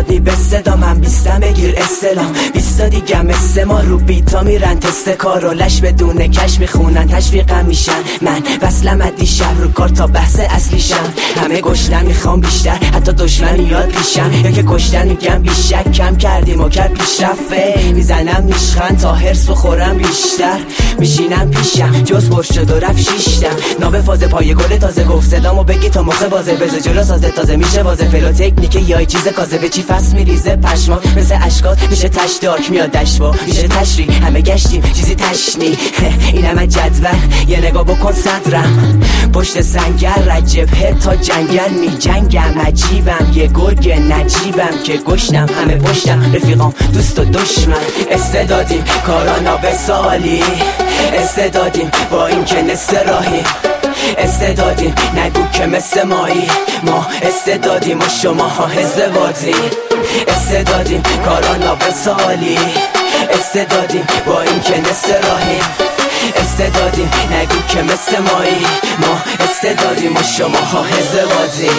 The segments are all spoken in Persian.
نبی به صدا من بیستم بگیر استلام. بیستا دیگه مثل ما رو بیتا میرن تست کار و لش بدون کش میخونن تشویقم میشن. من وصلم دیشب رو کار تا بحث اصلیشم. همه گشتن میخوام بیشتر حتی دشمن یاد پیشم یا که کشتن میگم بیشک کم کردیم و کرد پیشرفته میزنم میشخن تا هرس بخورم بیشتر میشینم پیشم جز برش شد و رفت شیشتم ناب فاز پای گل تازه گفت صدامو بگی تا مخه بازه بزه جلو سازه تازه میشه وازه فلو تکنیکه یا چیز کازه به چی فصل میریزه پشما مثل اشکات میشه تش دارک میاد دشوا میشه تشری همه گشتیم چیزی تشنی اینم جدول یه نگاه بکن صدرم پشت سنگر رجبه تا جنگل می جنگم عجیبم یه گرگ نجیبم که گشنم همه پشتم رفیقام دوست و دشمن استعدادیم کارا نابسالی استعدادیم با این که نصف راهی استعدادیم نگو که مثل مایی ما استعدادیم و شما ها ازدواجی استعدادیم کارا نابسالی استعدادیم با این که نصف راهی استعدادیم نگو که مثل مایی ما استعدادیم و شما ها ازدواجی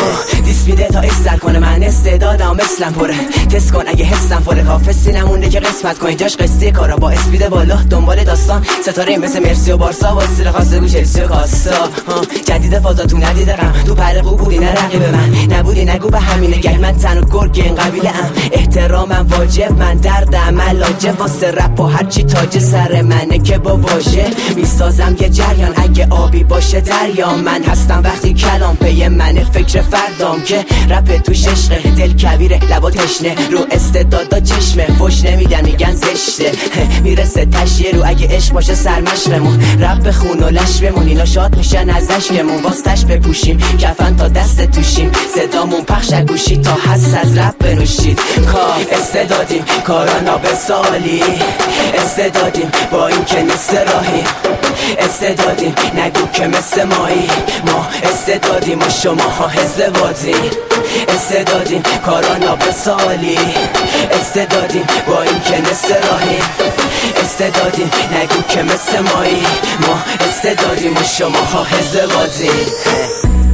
دیس میده تا استر کنه من استعدادم مثلم پره تست کن اگه حسم فره حافظی نمونده که قسمت کنی جاش قصه کارا با اسپیده بالا دنبال داستان ستاره مثل مرسی و بارسا با استیل خاصه گو چلسی و کاسا جدید فازا تو ندیدم تو پرقو بودی نه رقیب من نبودی نگو به همینه گل من تن و گرگ این قبیله ام احترامم واجب من دردم علاجه واسه رپ و هرچی تاج سر منه که با واژه میسازم یه جریان اگه آبی باشه دریا من هستم وقتی کلام پی منه فکر فردام که رپ توش عشقه دل کویره لبا تشنه رو استعدادا چشمه فش نمیدن میگن زشته میرسه تشیه رو اگه عشق باشه سرمشقمون رپ بخون و لش بمون اینا شاد میشن از عشقمون واسطش بپوشیم کفن تا دست توشیم صدامون پخش گوشی تا حس از رپ بنوشید کار استعدادیم کارا نابسالی استعدادیم با این که نصف راهی استعدادیم نگو که مثل مایی ما استعدادیم و شما ها ازدواجی استعدادیم کارا نابسالی استعدادیم با این که نصف راهی استعدادیم نگو که مثل مایی ما استعدادیم و شما ها ازدواجی